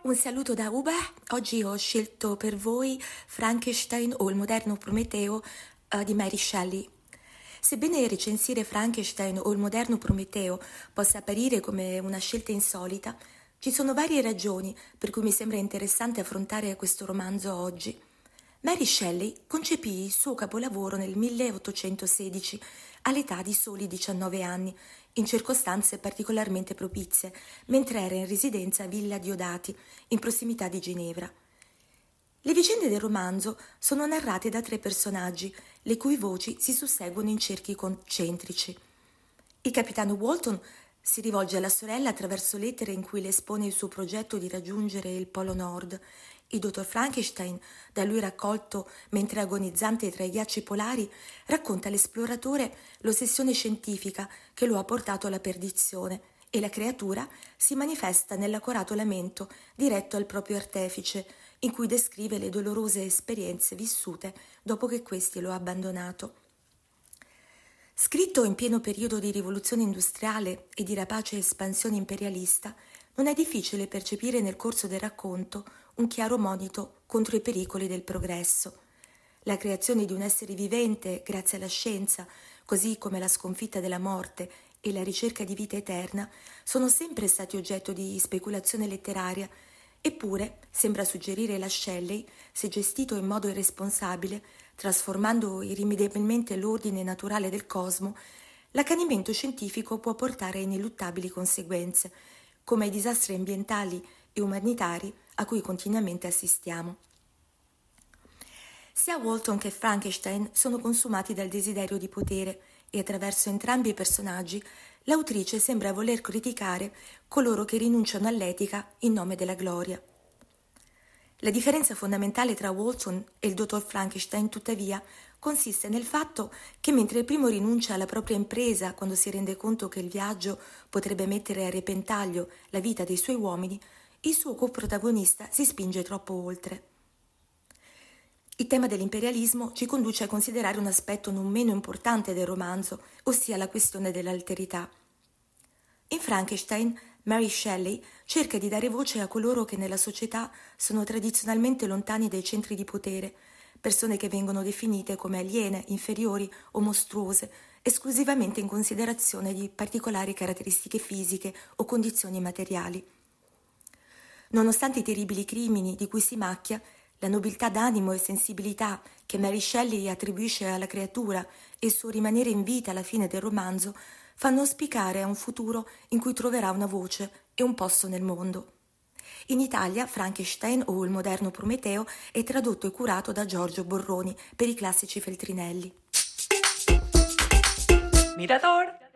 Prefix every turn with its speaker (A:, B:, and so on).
A: Un saluto da Uber. Oggi ho scelto per voi Frankenstein o il moderno Prometeo di Mary Shelley. Sebbene recensire Frankenstein o il moderno Prometeo possa apparire come una scelta insolita, ci sono varie ragioni per cui mi sembra interessante affrontare questo romanzo oggi. Mary Shelley concepì il suo capolavoro nel 1816 all'età di soli 19 anni, in circostanze particolarmente propizie, mentre era in residenza a Villa Diodati, in prossimità di Ginevra. Le vicende del romanzo sono narrate da tre personaggi, le cui voci si susseguono in cerchi concentrici. Il capitano Walton si rivolge alla sorella attraverso lettere in cui le espone il suo progetto di raggiungere il Polo Nord. Il dottor Frankenstein, da lui raccolto mentre agonizzante tra i ghiacci polari, racconta all'esploratore l'ossessione scientifica che lo ha portato alla perdizione, e la creatura si manifesta nell'accorato lamento diretto al proprio artefice, in cui descrive le dolorose esperienze vissute dopo che questi lo ha abbandonato. Scritto in pieno periodo di rivoluzione industriale e di rapace espansione imperialista, non è difficile percepire nel corso del racconto un chiaro monito contro i pericoli del progresso. La creazione di un essere vivente grazie alla scienza, così come la sconfitta della morte e la ricerca di vita eterna, sono sempre stati oggetto di speculazione letteraria. Eppure, sembra suggerire la Shelley, se gestito in modo irresponsabile, trasformando irrimediabilmente l'ordine naturale del cosmo, l'accanimento scientifico può portare a ineluttabili conseguenze, come ai disastri ambientali e umanitari a cui continuamente assistiamo. Sia Walton che Frankenstein sono consumati dal desiderio di potere e attraverso entrambi i personaggi l'autrice sembra voler criticare coloro che rinunciano all'etica in nome della gloria. La differenza fondamentale tra Walton e il dottor Frankenstein, tuttavia, consiste nel fatto che mentre il primo rinuncia alla propria impresa quando si rende conto che il viaggio potrebbe mettere a repentaglio la vita dei suoi uomini, il suo coprotagonista si spinge troppo oltre. Il tema dell'imperialismo ci conduce a considerare un aspetto non meno importante del romanzo, ossia la questione dell'alterità. In Frankenstein, Mary Shelley cerca di dare voce a coloro che nella società sono tradizionalmente lontani dai centri di potere, persone che vengono definite come aliene, inferiori o mostruose, esclusivamente in considerazione di particolari caratteristiche fisiche o condizioni materiali. Nonostante i terribili crimini di cui si macchia, la nobiltà d'animo e sensibilità che Mary Shelley attribuisce alla creatura e il suo rimanere in vita alla fine del romanzo fanno auspicare a un futuro in cui troverà una voce e un posto nel mondo. In Italia Frankenstein o il moderno Prometeo è tradotto e curato da Giorgio Borroni per i Classici Feltrinelli.
B: Mirador!